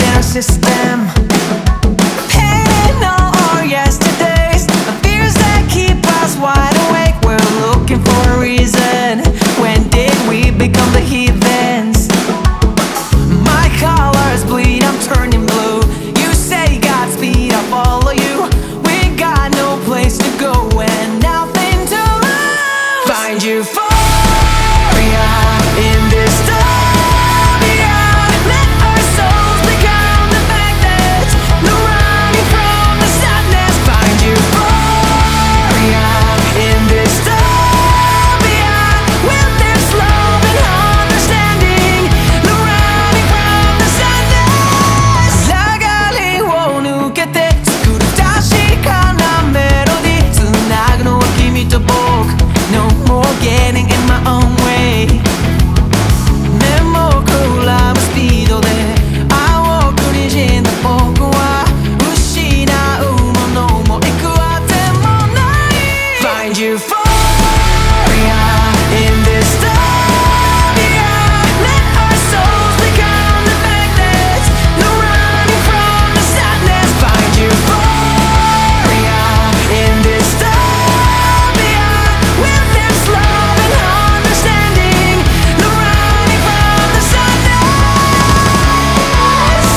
their system. Painting all our yesterdays, the fears that keep us wide awake. We're looking for a reason. When did we become the heathens? My colors bleed, I'm turning blue. You say Godspeed, I follow you. We got no place to go and nothing to lose. Find euphoria in this dystopia. Let our souls become the magnets, no running from the sadness. Find euphoria in this dystopia. When there's love and understanding, no running from the sadness. 流れを抜けて作る確かなメロディー。繋ぐのは君と僕。No more getting in my own way. 目もくらむスピードで青く滲んだ僕は失うものもいくあてもない。 Find euphoria in this dystopia. Let our souls become the magnets, no running from the sadness. Find euphoria in this dystopia. When there's love and understanding, no running from the sadness.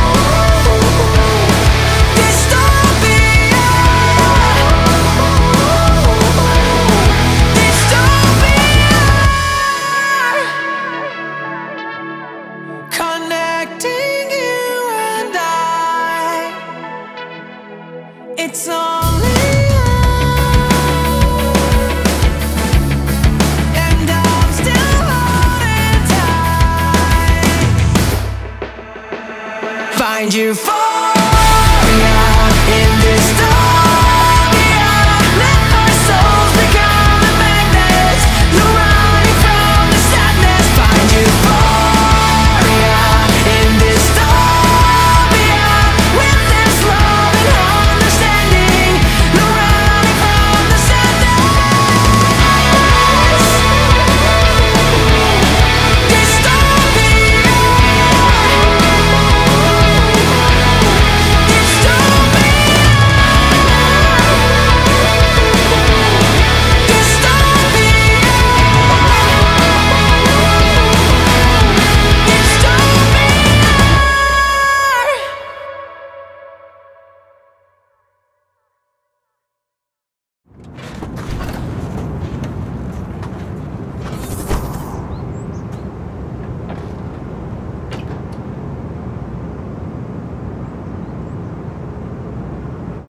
Dystopia. Dystopia. Connecting you and I. It's only and I'm still holding tight. Find euphoria